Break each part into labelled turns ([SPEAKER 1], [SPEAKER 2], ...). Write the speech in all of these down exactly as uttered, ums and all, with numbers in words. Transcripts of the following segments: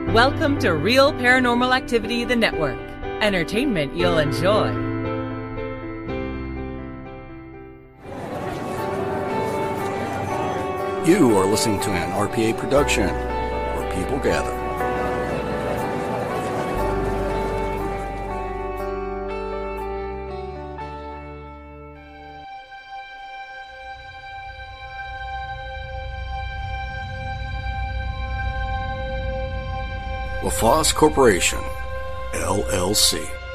[SPEAKER 1] Welcome to Real Paranormal Activity, the network. Entertainment you'll enjoy.
[SPEAKER 2] You are listening to an R P A production, where people gather. LaFosse Corporation, L L C.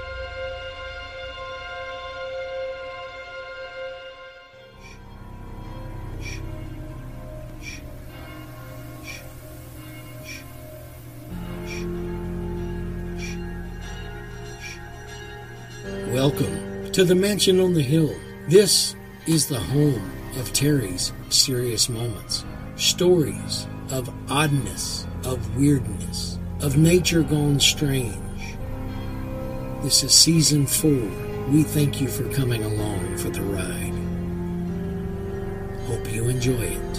[SPEAKER 3] Welcome to the Mansion on the Hill. This is the home of Terry's Mysterious Moments. Stories of oddness, of weirdness, of nature gone strange. This is season four. We thank you for coming along for the ride. Hope you enjoy it.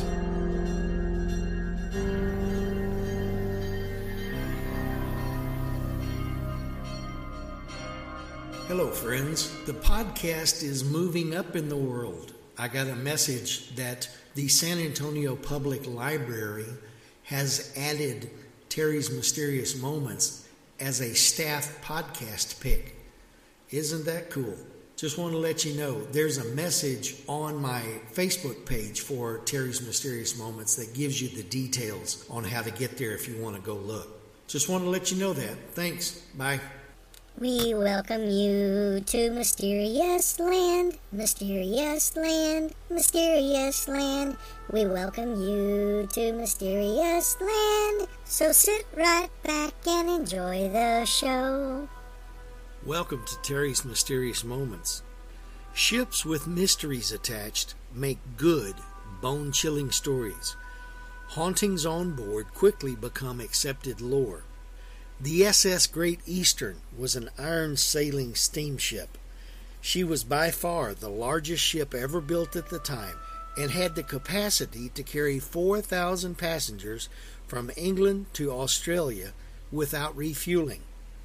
[SPEAKER 3] Hello, friends. The podcast is moving up in the world. I got a message that the San Antonio Public Library has added Terry's Mysterious Moments as a staff podcast pick. Isn't that cool? Just want to let you know there's a message on my Facebook page for Terry's Mysterious Moments that gives you the details on how to get there if you want to go look. Just want to let you know that. Thanks. Bye.
[SPEAKER 4] We welcome you to Mysterious Land, Mysterious Land, Mysterious Land. We welcome you to Mysterious Land. So sit right back and enjoy the show.
[SPEAKER 3] Welcome to Terry's Mysterious Moments. Ships with mysteries attached make good, bone-chilling stories. Hauntings on board quickly become accepted lore. The S S Great Eastern was an iron-sailing steamship. She was by far the largest ship ever built at the time and had the capacity to carry four thousand passengers from England to Australia without refueling.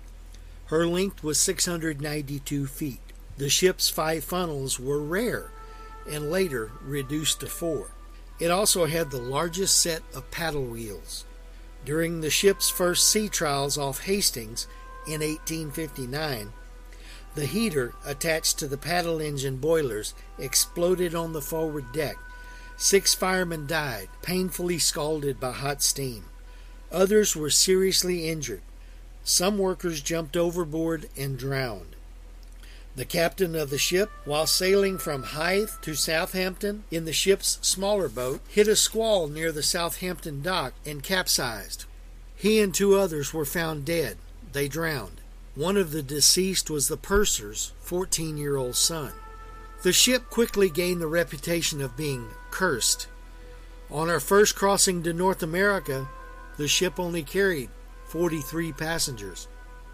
[SPEAKER 3] Her length was six hundred ninety-two feet. The ship's five funnels were rare and later reduced to four. It also had the largest set of paddle wheels. During the ship's first sea trials off Hastings in eighteen fifty-nine, the heater attached to the paddle engine boilers exploded on the forward deck. Six firemen died, painfully scalded by hot steam. Others were seriously injured. Some workers jumped overboard and drowned. The captain of the ship, while sailing from Hythe to Southampton in the ship's smaller boat, hit a squall near the Southampton dock and capsized. He and two others were found dead. They drowned. One of the deceased was the purser's fourteen-year-old son. The ship quickly gained the reputation of being cursed. On our first crossing to North America, the ship only carried forty-three passengers.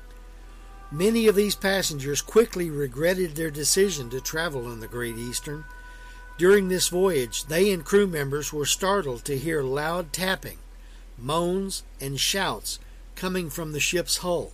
[SPEAKER 3] Many of these passengers quickly regretted their decision to travel on the Great Eastern. During this voyage, they and crew members were startled to hear loud tapping, moans, and shouts coming from the ship's hull.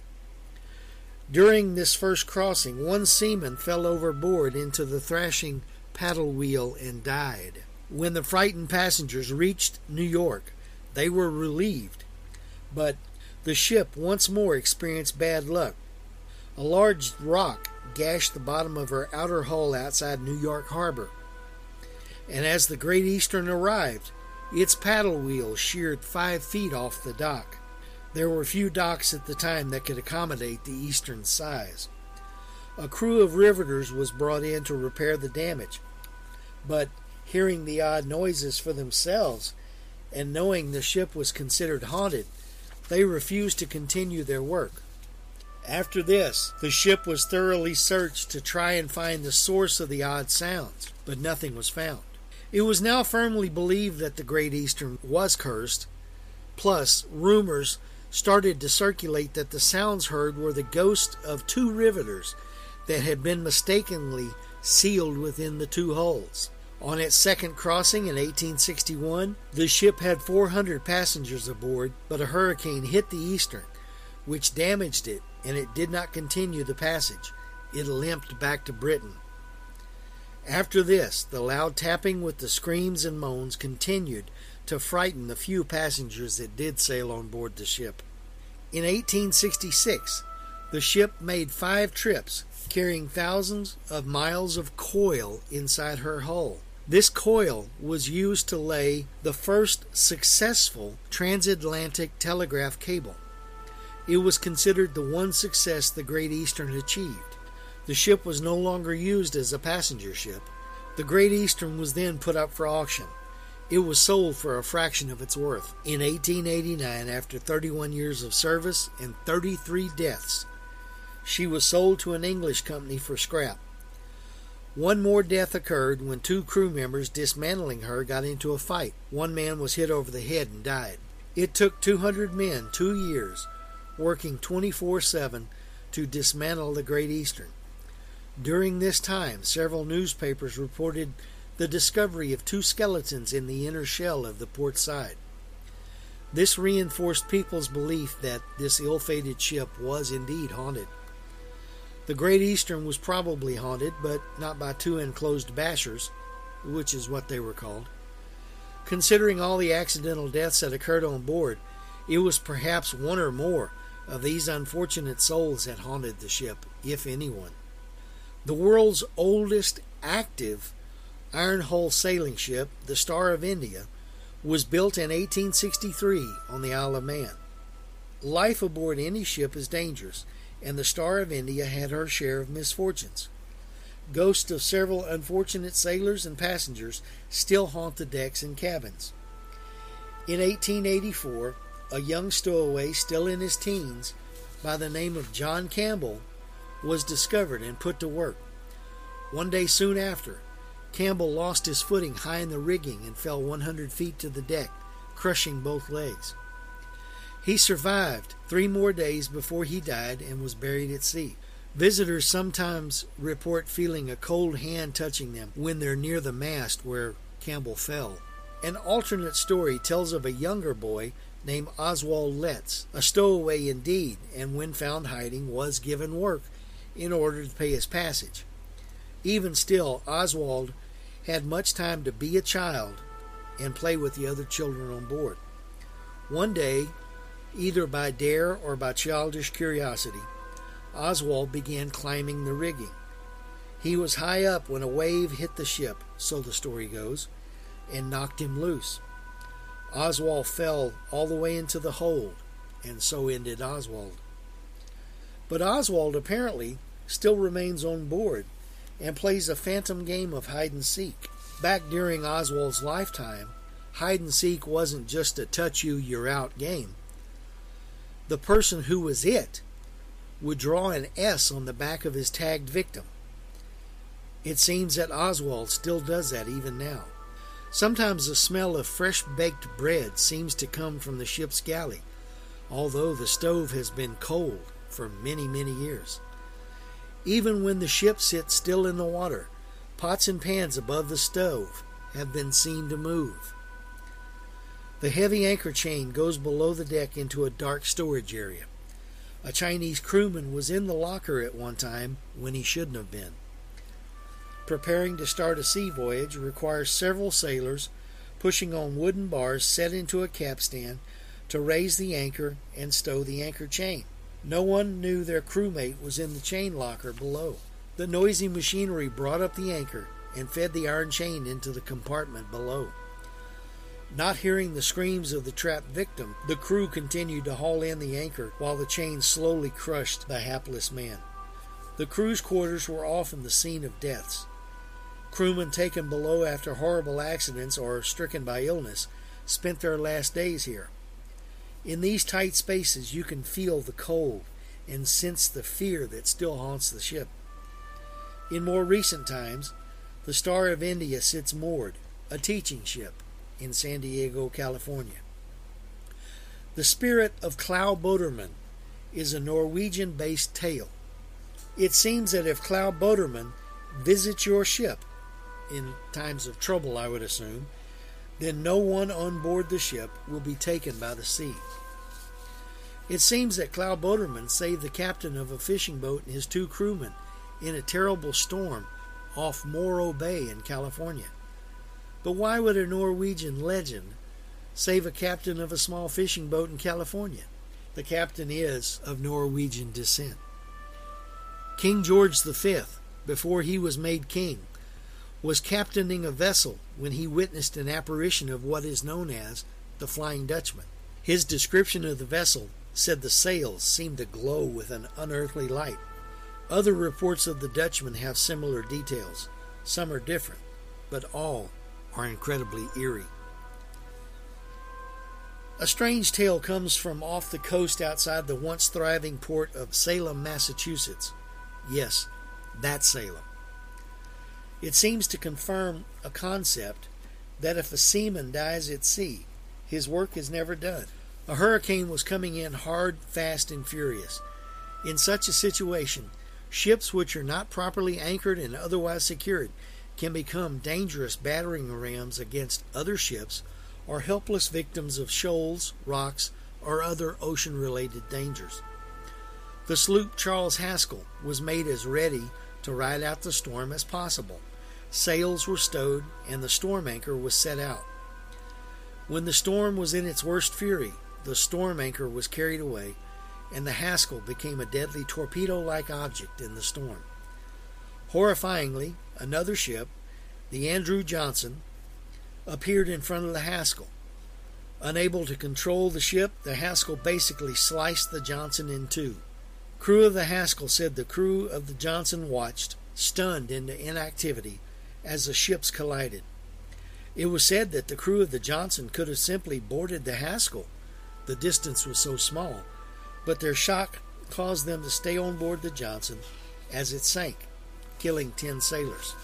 [SPEAKER 3] During this first crossing, one seaman fell overboard into the thrashing paddle wheel and died. When the frightened passengers reached New York, they were relieved, but the ship once more experienced bad luck. A large rock gashed the bottom of her outer hull outside New York Harbor, and as the Great Eastern arrived, its paddle wheel sheared five feet off the dock. There were few docks at the time that could accommodate the Eastern's size. A crew of riveters was brought in to repair the damage, but hearing the odd noises for themselves and knowing the ship was considered haunted, they refused to continue their work. After this, the ship was thoroughly searched to try and find the source of the odd sounds, but nothing was found. It was now firmly believed that the Great Eastern was cursed. Plus, rumors started to circulate that the sounds heard were the ghosts of two riveters that had been mistakenly sealed within the two hulls. On its second crossing in eighteen sixty-one, the ship had four hundred passengers aboard, but a hurricane hit the Eastern, which damaged it, and it did not continue the passage. It limped back to Britain. After this, the loud tapping with the screams and moans continued to frighten the few passengers that did sail on board the ship. In eighteen sixty-six, the ship made five trips, carrying thousands of miles of coil inside her hull. This coil was used to lay the first successful transatlantic telegraph cable. It was considered the one success the Great Eastern achieved. The ship was no longer used as a passenger ship. The Great Eastern was then put up for auction. It was sold for a fraction of its worth. In eighteen eighty-nine, after thirty-one years of service and thirty-three deaths, she was sold to an English company for scrap. One more death occurred when two crew members dismantling her got into a fight. One man was hit over the head and died. It took two hundred men two years, working twenty-four seven, to dismantle the Great Eastern. During this time, several newspapers reported the discovery of two skeletons in the inner shell of the port side. This reinforced people's belief that this ill-fated ship was indeed haunted. The Great Eastern was probably haunted, but not by two enclosed bashers, which is what they were called. Considering all the accidental deaths that occurred on board, it was perhaps one or more of these unfortunate souls that haunted the ship, if anyone. The world's oldest active iron hull sailing ship, the Star of India, was built in eighteen sixty-three on the Isle of Man. Life aboard any ship is dangerous, and the Star of India had her share of misfortunes. Ghosts of several unfortunate sailors and passengers still haunt the decks and cabins. In eighteen eighty-four, a young stowaway still in his teens, by the name of John Campbell, was discovered and put to work. One day soon after, Campbell lost his footing high in the rigging and fell one hundred feet to the deck, crushing both legs. He survived three more days before he died and was buried at sea. Visitors sometimes report feeling a cold hand touching them when they're near the mast where Campbell fell. An alternate story tells of a younger boy named Oswald Letts, a stowaway indeed, and when found hiding was given work in order to pay his passage. Even still, Oswald had much time to be a child and play with the other children on board. One day, either by dare or by childish curiosity, Oswald began climbing the rigging. He was high up when a wave hit the ship, so the story goes, and knocked him loose. Oswald fell all the way into the hold, and so ended Oswald. But Oswald apparently still remains on board and plays a phantom game of hide-and-seek. Back during Oswald's lifetime, hide-and-seek wasn't just a touch-you-you're-out game. The person who was it would draw an S on the back of his tagged victim. It seems that Oswald still does that even now. Sometimes the smell of fresh-baked bread seems to come from the ship's galley, although the stove has been cold for many, many years. Even when the ship sits still in the water, pots and pans above the stove have been seen to move. The heavy anchor chain goes below the deck into a dark storage area. A Chinese crewman was in the locker at one time when he shouldn't have been. Preparing to start a sea voyage requires several sailors pushing on wooden bars set into a capstan to raise the anchor and stow the anchor chain. No one knew their crewmate was in the chain locker below. The noisy machinery brought up the anchor and fed the iron chain into the compartment below. Not hearing the screams of the trapped victim, the crew continued to haul in the anchor while the chain slowly crushed the hapless man. The crew's quarters were often the scene of deaths. Crewmen taken below after horrible accidents or stricken by illness spent their last days here. In these tight spaces you can feel the cold and sense the fear that still haunts the ship. In more recent times, the Star of India sits moored, a teaching ship, in San Diego, California. The Spirit of Cloudboterman is a Norwegian-based tale. It seems that if Cloudboterman visits your ship, in times of trouble, I would assume, then no one on board the ship will be taken by the sea. It seems that Cloud Boderman saved the captain of a fishing boat and his two crewmen in a terrible storm off Morro Bay in California. But why would a Norwegian legend save a captain of a small fishing boat in California? The captain is of Norwegian descent. King George the Fifth, before he was made king, was captaining a vessel when he witnessed an apparition of what is known as the Flying Dutchman. His description of the vessel said the sails seemed to glow with an unearthly light. Other reports of the Dutchman have similar details. Some are different, but all are incredibly eerie. A strange tale comes from off the coast outside the once thriving port of Salem, Massachusetts. Yes, that's Salem. It seems to confirm a concept that if a seaman dies at sea, his work is never done. A hurricane was coming in hard, fast, and furious. In such a situation, ships which are not properly anchored and otherwise secured can become dangerous battering rams against other ships or helpless victims of shoals, rocks, or other ocean-related dangers. The sloop Charles Haskell was made as ready to ride out the storm as possible. Sails were stowed and the storm anchor was set out. When the storm was in its worst fury, the storm anchor was carried away, and the Haskell became a deadly torpedo-like object in the storm. Horrifyingly, another ship, the Andrew Johnson, appeared in front of the Haskell. Unable to control the ship, the Haskell basically sliced the Johnson in two. Crew of the Haskell said the crew of the Johnson watched, stunned into inactivity, as the ships collided. It was said that the crew of the Johnson could have simply boarded the Haskell. The distance was so small, but their shock caused them to stay on board the Johnson as it sank, killing ten sailors.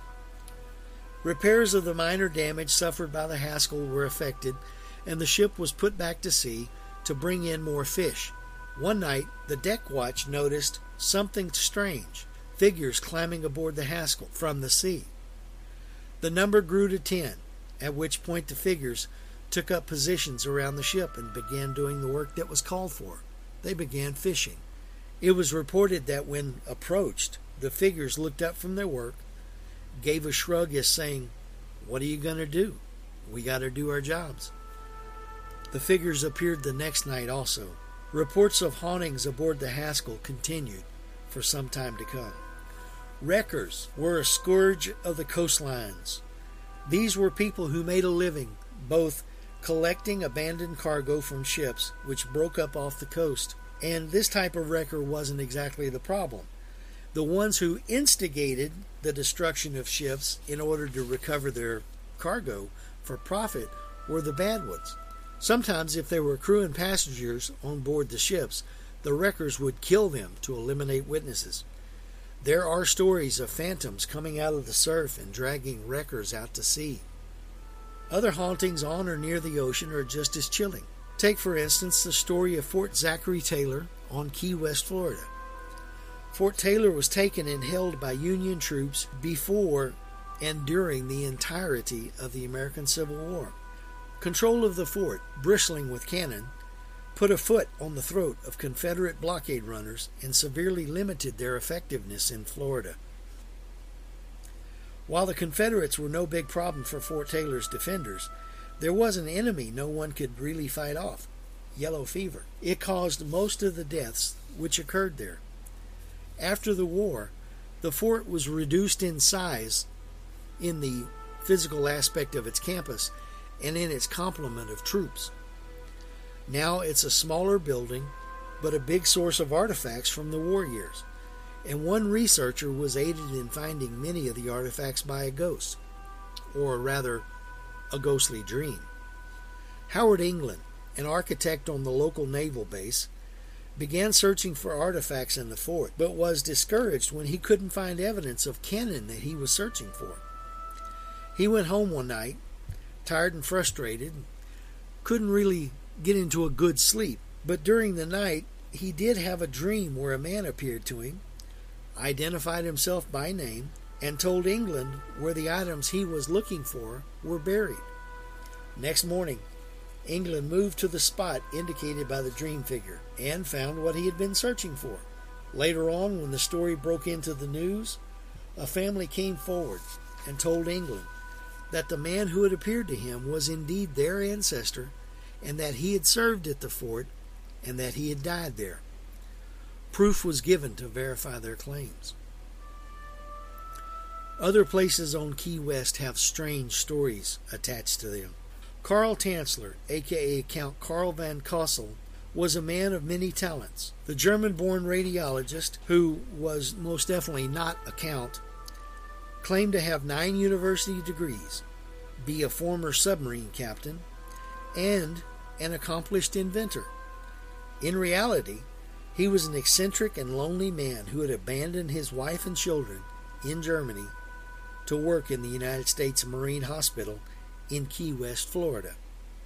[SPEAKER 3] Repairs of the minor damage suffered by the Haskell were effected, and the ship was put back to sea to bring in more fish. One night, the deck watch noticed something strange, figures climbing aboard the Haskell from the sea. The number grew to ten, at which point the figures took up positions around the ship and began doing the work that was called for. They began fishing. It was reported that when approached, the figures looked up from their work, gave a shrug as saying, "What are you going to do? We got to do our jobs." The figures appeared the next night also. Reports of hauntings aboard the Haskell continued for some time to come. Wreckers were a scourge of the coastlines. These were people who made a living both collecting abandoned cargo from ships which broke up off the coast, and this type of wrecker wasn't exactly the problem. The ones who instigated the destruction of ships in order to recover their cargo for profit were the bad ones. Sometimes, if there were crew and passengers on board the ships, the wreckers would kill them to eliminate witnesses. There are stories of phantoms coming out of the surf and dragging wreckers out to sea. Other hauntings on or near the ocean are just as chilling. Take, for instance, the story of Fort Zachary Taylor on Key West, Florida. Fort Taylor was taken and held by Union troops before and during the entirety of the American Civil War. Control of the fort, bristling with cannon, put a foot on the throat of Confederate blockade runners and severely limited their effectiveness in Florida. While the Confederates were no big problem for Fort Taylor's defenders, there was an enemy no one could really fight off: yellow fever. It caused most of the deaths which occurred there. After the war, the fort was reduced in size in the physical aspect of its campus and in its complement of troops. Now it's a smaller building, but a big source of artifacts from the war years. And one researcher was aided in finding many of the artifacts by a ghost, or rather, a ghostly dream. Howard England, an architect on the local naval base, began searching for artifacts in the fort, but was discouraged when he couldn't find evidence of cannon that he was searching for. He went home one night, tired and frustrated, couldn't really get into a good sleep, but during the night he did have a dream where a man appeared to him, identified himself by name, and told England where the items he was looking for were buried. Next morning, England moved to the spot indicated by the dream figure and found what he had been searching for. Later on, when the story broke into the news, a family came forward and told England that the man who had appeared to him was indeed their ancestor, and that he had served at the fort, and that he had died there. Proof was given to verify their claims. Other places on Key West have strange stories attached to them. Carl Tanzler, aka Count Carl van Kossel, was a man of many talents. The German-born radiologist, who was most definitely not a count, claimed to have nine university degrees, be a former submarine captain, and an accomplished inventor. In reality, he was an eccentric and lonely man who had abandoned his wife and children in Germany to work in the United States Marine Hospital in Key West, Florida.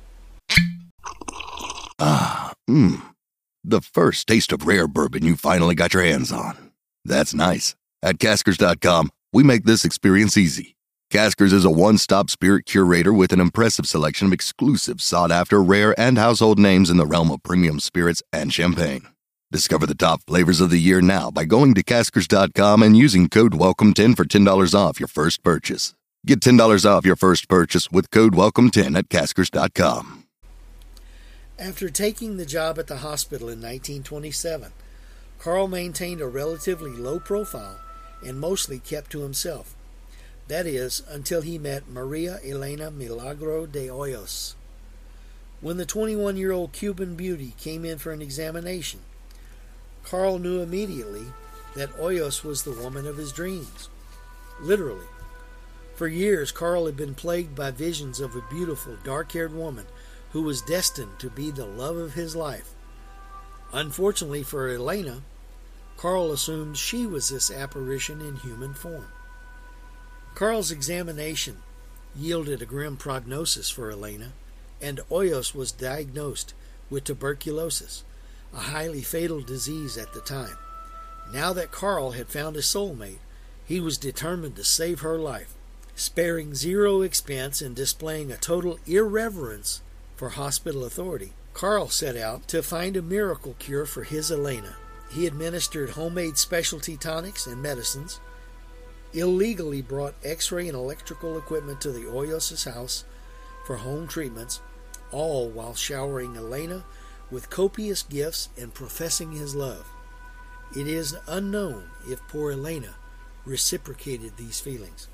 [SPEAKER 5] Ah, mmm. The first taste of rare bourbon you finally got your hands on. That's nice. At Caskers dot com, we make this experience easy. Caskers is a one-stop spirit curator with an impressive selection of exclusive, sought-after, rare, and household names in the realm of premium spirits and champagne. Discover the top flavors of the year now by going to Caskers dot com and using code welcome ten for ten dollars off your first purchase. Get ten dollars off your first purchase with code welcome ten at Caskers dot com.
[SPEAKER 3] After taking the job at the hospital in nineteen twenty-seven, Carl maintained a relatively low profile and mostly kept to himself. That is, until he met Maria Elena Milagro de Hoyos. When the twenty-one-year-old Cuban beauty came in for an examination, Carl knew immediately that Hoyos was the woman of his dreams. Literally. For years, Carl had been plagued by visions of a beautiful, dark-haired woman who was destined to be the love of his life. Unfortunately for Elena, Carl assumed she was this apparition in human form. Carl's examination yielded a grim prognosis for Elena, and Hoyos was diagnosed with tuberculosis, a highly fatal disease at the time. Now that Carl had found a soulmate, he was determined to save her life. Sparing zero expense and displaying a total irreverence for hospital authority, Carl set out to find a miracle cure for his Elena. He administered homemade specialty tonics and medicines, illegally brought X-ray and electrical equipment to the Hoyos' house for home treatments, all while showering Elena with copious gifts and professing his love. It is unknown if poor Elena reciprocated these feelings.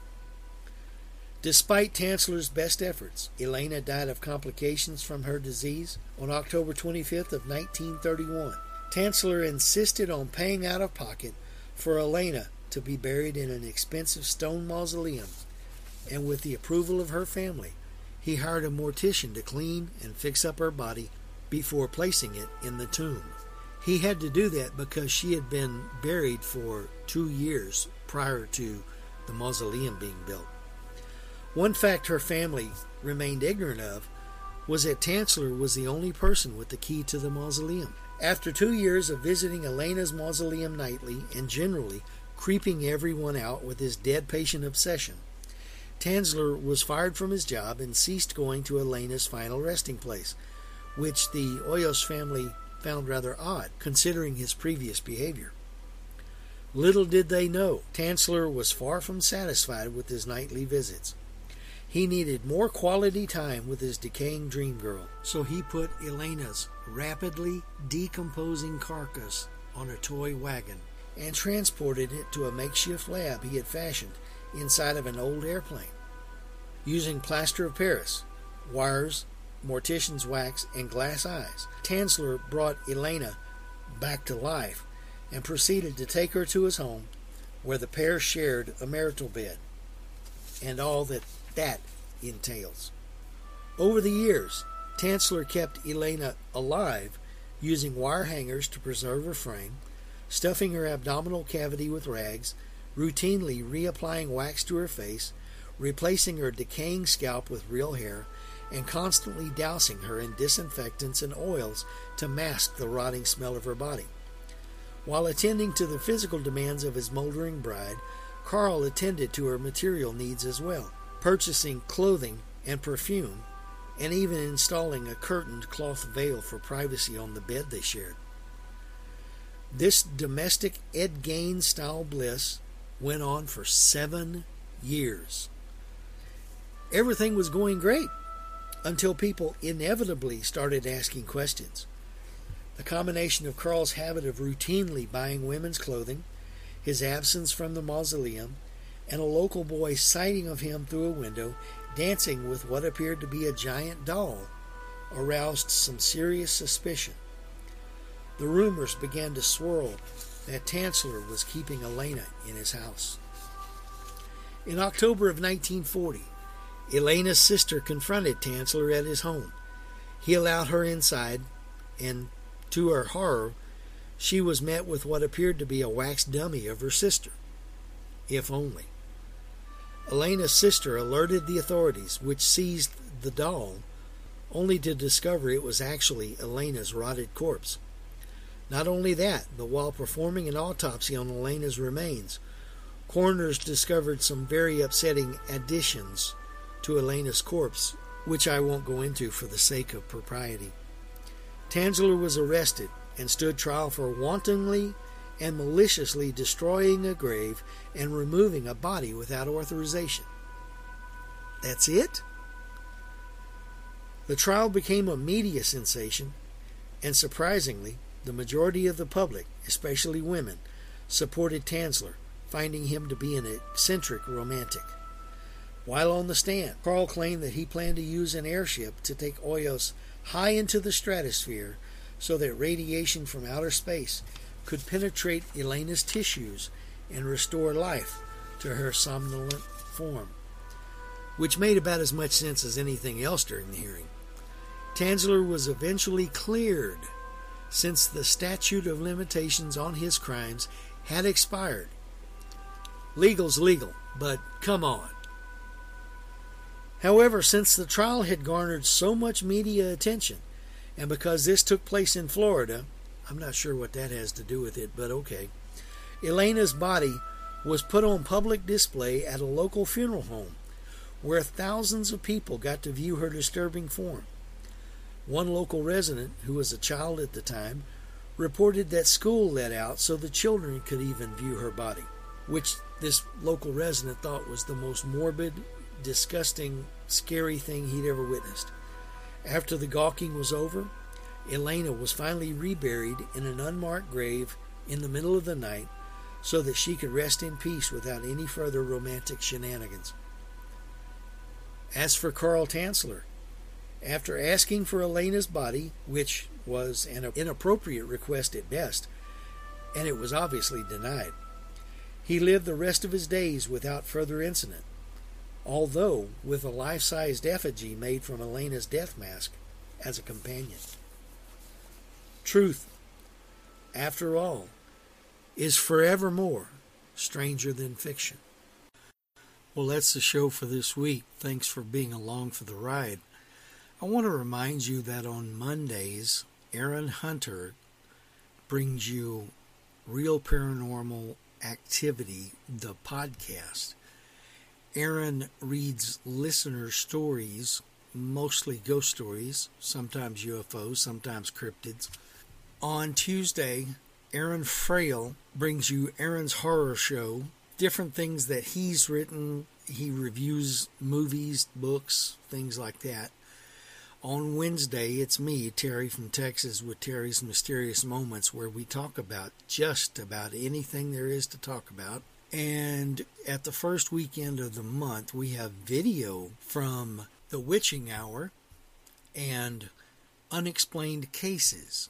[SPEAKER 3] Despite Tanzler's best efforts, Elena died of complications from her disease on October twenty-fifth of nineteen thirty-one. Tanzler insisted on paying out of pocket for Elena to be buried in an expensive stone mausoleum, and with the approval of her family, he hired a mortician to clean and fix up her body before placing it in the tomb. He had to do that because she had been buried for two years prior to the mausoleum being built. One fact her family remained ignorant of was that Tanzler was the only person with the key to the mausoleum. After two years of visiting Elena's mausoleum nightly and generally creeping everyone out with his dead patient obsession, Tanzler was fired from his job and ceased going to Elena's final resting place, which the Hoyos family found rather odd, considering his previous behavior. Little did they know, Tanzler was far from satisfied with his nightly visits. He needed more quality time with his decaying dream girl, so he put Elena's rapidly decomposing carcass on a toy wagon and transported it to a makeshift lab he had fashioned inside of an old airplane. Using plaster of Paris, wires, mortician's wax, and glass eyes, Tanzler brought Elena back to life and proceeded to take her to his home, where the pair shared a marital bed, and all that that entails. Over the years, Tanzler kept Elena alive using wire hangers to preserve her frame, stuffing her abdominal cavity with rags, routinely reapplying wax to her face, replacing her decaying scalp with real hair, and constantly dousing her in disinfectants and oils to mask the rotting smell of her body. While attending to the physical demands of his moldering bride, Carl attended to her material needs as well, purchasing clothing and perfume, and even installing a curtained cloth veil for privacy on the bed they shared. This domestic Ed Gaines-style bliss went on for seven years. Everything was going great until people inevitably started asking questions. The combination of Carl's habit of routinely buying women's clothing, his absence from the mausoleum, and a local boy sighting of him through a window dancing with what appeared to be a giant doll aroused some serious suspicion. The rumors began to swirl that Tanzler was keeping Elena in his house. In October of nineteen forty, Elena's sister confronted Tanzler at his home. He allowed her inside, and to her horror, she was met with what appeared to be a wax dummy of her sister. If only. Elena's sister alerted the authorities, which seized the doll, only to discover it was actually Elena's rotted corpse. Not only that, but while performing an autopsy on Elena's remains, coroners discovered some very upsetting additions to Elena's corpse, which I won't go into for the sake of propriety. Tanzler was arrested and stood trial for wantonly and maliciously destroying a grave and removing a body without authorization. That's it? The trial became a media sensation, and surprisingly, the majority of the public, especially women, supported Tanzler, finding him to be an eccentric romantic. While on the stand, Carl claimed that he planned to use an airship to take Hoyos high into the stratosphere so that radiation from outer space could penetrate Elena's tissues and restore life to her somnolent form, which made about as much sense as anything else during the hearing. Tanzler was eventually cleared since the statute of limitations on his crimes had expired. Legal's legal, but come on. However, since the trial had garnered so much media attention, and because this took place in Florida, I'm not sure what that has to do with it, but okay, Elena's body was put on public display at a local funeral home, where thousands of people got to view her disturbing form. One local resident, who was a child at the time, reported that school let out so the children could even view her body, which this local resident thought was the most morbid, disgusting, scary thing he'd ever witnessed. After the gawking was over, Elena was finally reburied in an unmarked grave in the middle of the night so that she could rest in peace without any further romantic shenanigans. As for Carl Tanzler, after asking for Elena's body, which was an inappropriate request at best, and it was obviously denied, he lived the rest of his days without further incident, although with a life-sized effigy made from Elena's death mask as a companion. Truth, after all, is forevermore stranger than fiction. Well, that's the show for this week. Thanks for being along for the ride. I want to remind you that on Mondays, Aaron Hunter brings you Real Paranormal Activity, the podcast. Aaron reads listener stories, mostly ghost stories, sometimes U F Os, sometimes cryptids. On Tuesday, Aaron Frail brings you Aaron's Horror Show, different things that he's written. He reviews movies, books, things like that. On Wednesday, it's me, Terry from Texas, with Terry's Mysterious Moments, where we talk about just about anything there is to talk about. And at the first weekend of the month, we have video from The Witching Hour and Unexplained Cases.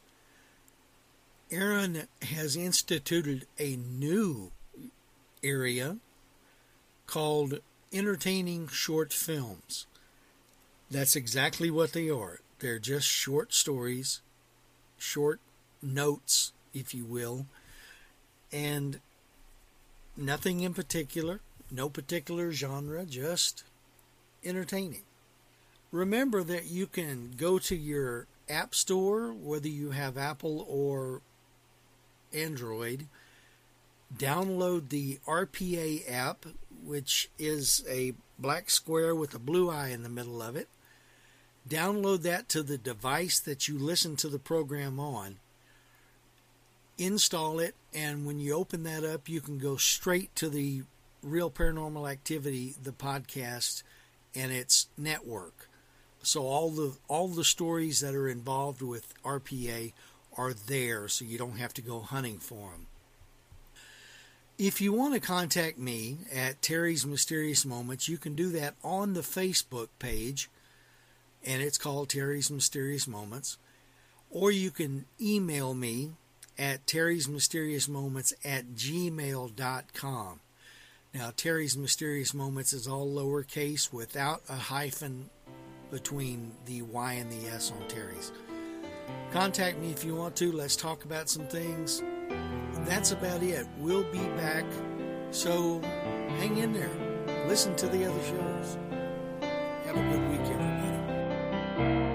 [SPEAKER 3] Aaron has instituted a new area called Entertaining Short Films. That's exactly what they are. They're just short stories, short notes, if you will, and nothing in particular, no particular genre, just entertaining. Remember that you can go to your app store, whether you have Apple or Android, download the R P A app, which is a black square with a blue eye in the middle of it. Download that to the device that you listen to the program on. Install it, and when you open that up, you can go straight to the Real Paranormal Activity, the podcast, and its network. So all the all the stories that are involved with R P A are there, so you don't have to go hunting for them. If you want to contact me at Terry's Mysterious Moments, you can do that on the Facebook page, and it's called Terry's Mysterious Moments. Or you can email me at Terry's Mysterious Moments at gmail dot com. Now, Terry's Mysterious Moments is all lowercase without a hyphen between the Y and the S on Terry's. Contact me if you want to. Let's talk about some things. And that's about it. We'll be back. So hang in there. Listen to the other shows. Have a good week, everybody.